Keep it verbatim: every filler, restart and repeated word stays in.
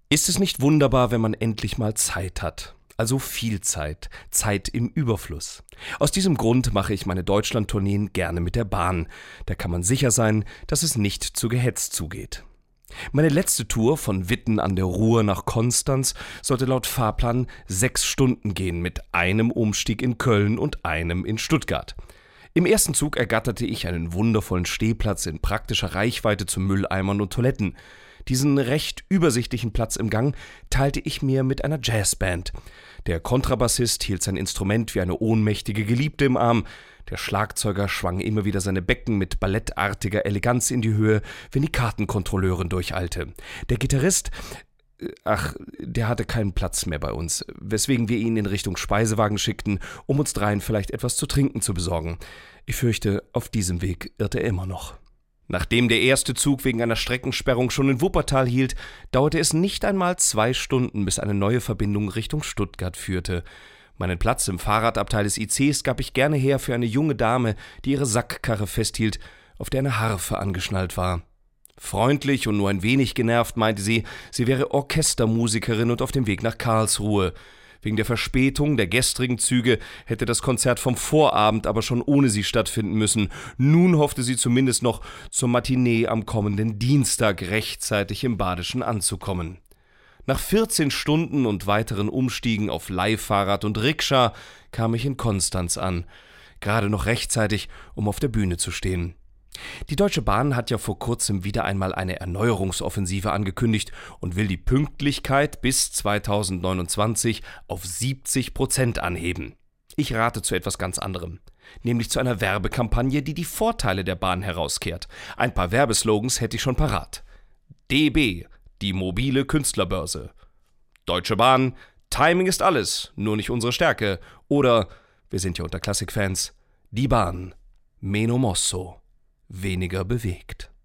Ist es nicht wunderbar, wenn man endlich mal Zeit hat? Also viel Zeit, Zeit im Überfluss. Aus diesem Grund mache ich meine Deutschland-Tourneen gerne mit der Bahn. Da kann man sicher sein, dass es nicht zu gehetzt zugeht. Meine letzte Tour von Witten an der Ruhr nach Konstanz sollte laut Fahrplan sechs Stunden gehen, mit einem Umstieg in Köln und einem in Stuttgart. Im ersten Zug ergatterte ich einen wundervollen Stehplatz in praktischer Reichweite zu Mülleimern und Toiletten. Diesen recht übersichtlichen Platz im Gang teilte ich mir mit einer Jazzband. Der Kontrabassist hielt sein Instrument wie eine ohnmächtige Geliebte im Arm. Der Schlagzeuger schwang immer wieder seine Becken mit ballettartiger Eleganz in die Höhe, wenn die Kartenkontrolleurin durcheilte. Der Gitarrist, ach, der hatte keinen Platz mehr bei uns, weswegen wir ihn in Richtung Speisewagen schickten, um uns dreien vielleicht etwas zu trinken zu besorgen. Ich fürchte, auf diesem Weg irrt er immer noch. Nachdem der erste Zug wegen einer Streckensperrung schon in Wuppertal hielt, dauerte es nicht einmal zwei Stunden, bis eine neue Verbindung Richtung Stuttgart führte. Meinen Platz im Fahrradabteil des I Cs gab ich gerne her für eine junge Dame, die ihre Sackkarre festhielt, auf der eine Harfe angeschnallt war. Freundlich und nur ein wenig genervt meinte sie, sie wäre Orchestermusikerin und auf dem Weg nach Karlsruhe. Wegen der Verspätung der gestrigen Züge hätte das Konzert vom Vorabend aber schon ohne sie stattfinden müssen. Nun hoffte sie zumindest noch zur Matinee am kommenden Dienstag rechtzeitig im Badischen anzukommen. Nach vierzehn Stunden und weiteren Umstiegen auf Leihfahrrad und Rikscha kam ich in Konstanz an. Gerade noch rechtzeitig, um auf der Bühne zu stehen. Die Deutsche Bahn hat ja vor kurzem wieder einmal eine Erneuerungsoffensive angekündigt und will die Pünktlichkeit bis zweitausendneunundzwanzig auf siebzig Prozent anheben. Ich rate zu etwas ganz anderem, nämlich zu einer Werbekampagne, die die Vorteile der Bahn herauskehrt. Ein paar Werbeslogans hätte ich schon parat. D B, die mobile Künstlerbörse. Deutsche Bahn, Timing ist alles, nur nicht unsere Stärke. Oder, wir sind ja unter Klassikfans, die Bahn, meno mosso. Weniger bewegt.